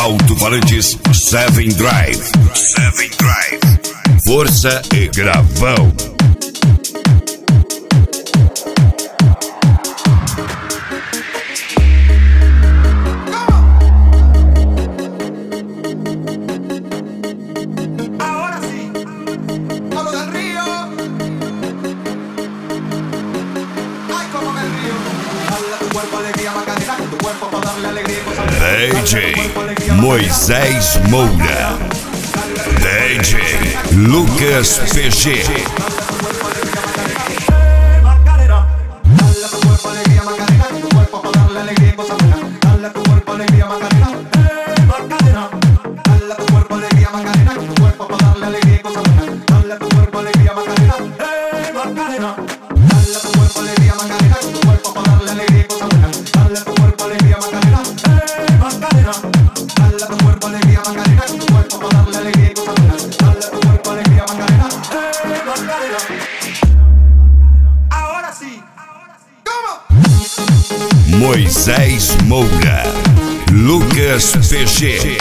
Alto-falantes Seven Drive. Força e gravão. DJ Moisés Moura, DJ Lucas PG. Moisés Moura, Lucas PG.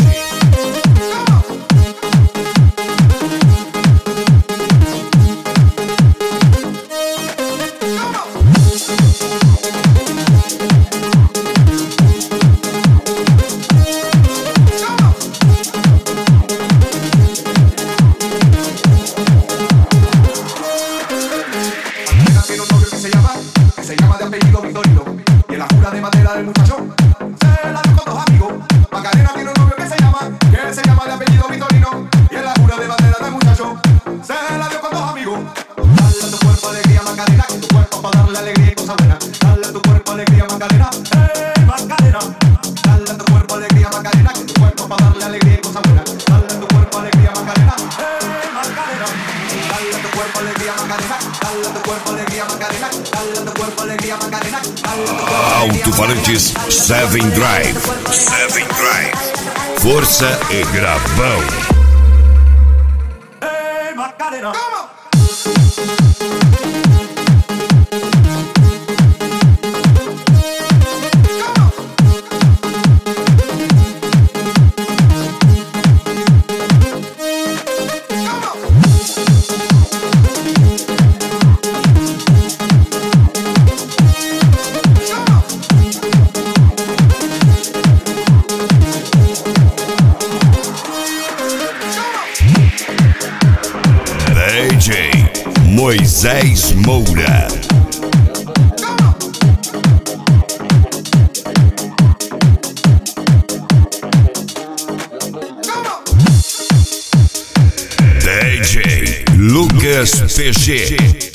Se llama de apellido Victorino y en la jura de madera del muchacho se la dio con dos amigos. Macarena tiene un novio que se llama de apellido Victorino y en la jura de madera del muchacho se la dio con dos amigos. Dale a tu cuerpo alegría Macarena, que tu cuerpo para darle alegría y cosas buenas. Dale a tu cuerpo alegría Macarena, Macarena. Dale a tu cuerpo alegría Macarena, que tu cuerpo para darle alegría y cosas buenas. Dale a tu cuerpo alegría Macarena, Macarena. Dale a tu cuerpo alegría Macarena, dale a tu cuerpo alegría Macarena, dale a tu cuerpo alegría Macarena. Alto-falantes Seven Drive. Força e gravão. Hey, Macarena. DJ Moisés Moura. DJ Lucas PG.